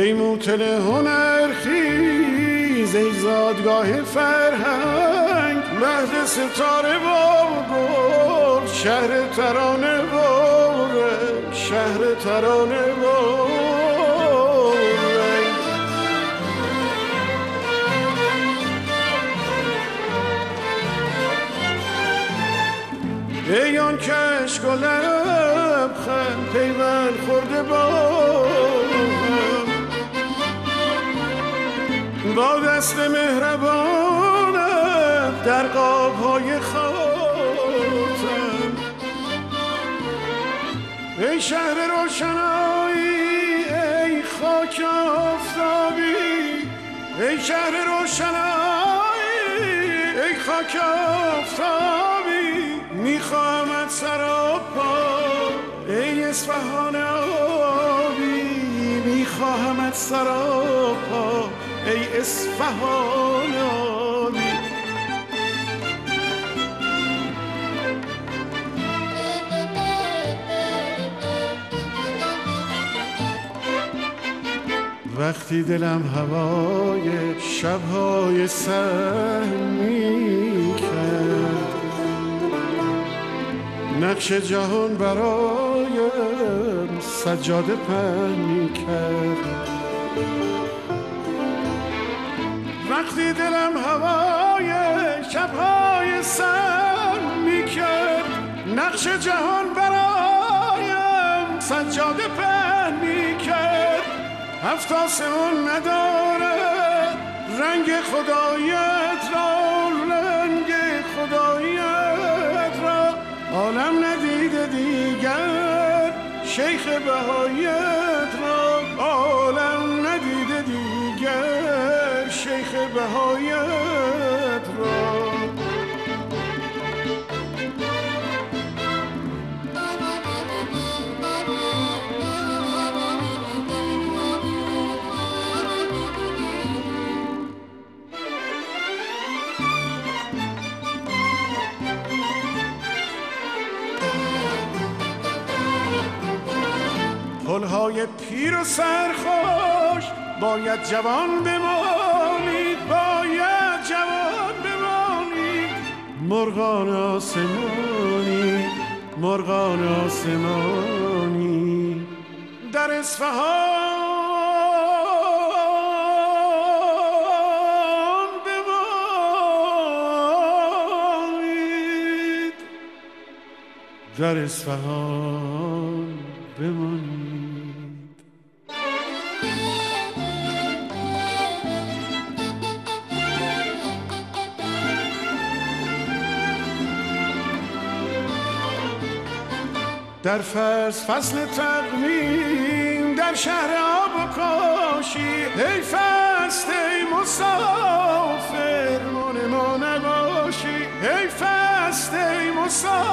ای موتل هنر خیز، ای زادگاه فرهنگ، مهد ستاره و گل، شهر ترانه و رنگ، شهر ترانه و رنگ. ای آن کشک و لبخند پیوند خورده با دست مهربانت در قاب‌های خاتم. ای شهر روشنایی، ای خاک آفتابی، ای شهر روشنایی، ای خاک آفتابی، میخواهمت سراپا ای اصفهان آبی، میخواهمت سراپا ای اصفهان آبی. وقتی دلم هوای شبهای سر میکرد، نقش جهان برایم سجاده پهن میکرد. وقتی دلم هوای شبهای سر میکرد، نقش جهان برایم سجاده پهن میکرد. هفت آسمان ندارد رنگ خدایت را، رنگ خدایت را عالم ندیده دیگر، شیخ بهایت را عالم ندیده دیگر، شیخ بهایت را. پلهای پیر و سرخوش باید جوان بمانید، باید جوان بمانید. مرغان آسمانی، مرغان آسمانی در اصفهان بمانید، در اصفهان بمانید. در فصل تقویم در شهر آب و کاشی، ای فصل ای مسافر من ما نباشی، ای فصل ای مسافر